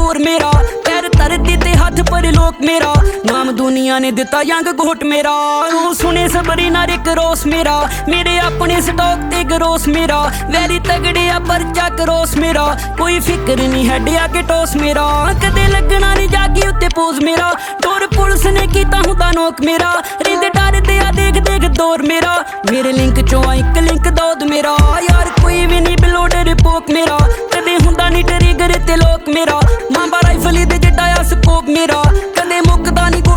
जोर मेरा, पैर धरती ते हथ पर लोक मेरा, नाम दुनिया ने दिता यंग घोट मेरा। सुने सबरी नारे करोस मेरा, मेरे अपने स्टॉक ते गरोस मेरा, वैरी तगड़े आ परचा करोस मेरा, कोई फिक्र नहीं है आगे टोस मेरा, कदे लगना नहीं जागी उत्ते पोज मेरा, टोर पुलिस ने कीता हुंदा नोक मेरा, रिंद डर दे आ देख देख दौर मेरा, मेरे लिंक चो एक लिंक दौद मेरा, यार कोई भी नहीं बिलोडर पोक मेरा,